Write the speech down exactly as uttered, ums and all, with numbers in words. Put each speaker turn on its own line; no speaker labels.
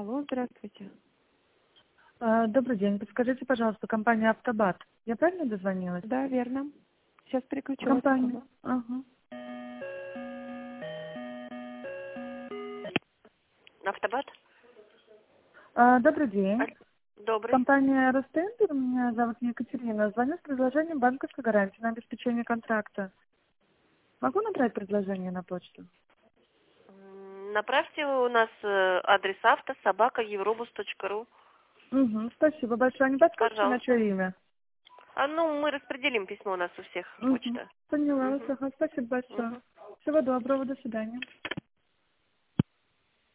Алло, здравствуйте.
А, Добрый день. Подскажите, пожалуйста, компания «Автобат». Я правильно дозвонилась?
Да, верно. Сейчас переключу вас.
Компания. Ага.
Автобат?
А, Добрый день.
А, Добрый.
Компания «Ростендер». Меня зовут Екатерина. Звоню с предложением банковской гарантии на обеспечение контракта. Могу набрать предложение на почту?
М, Направьте у нас э, адрес авто собака евробус точка ру.
Угу. Спасибо большое. Не подскажете, на
Пожалуйста.
чье имя?
А ну, мы распределим письмо, у нас у всех
Угу.
почта.
Поняла вас.
Мгм.
Ага. Спасибо большое.
Мгм.
Всего доброго. До свидания.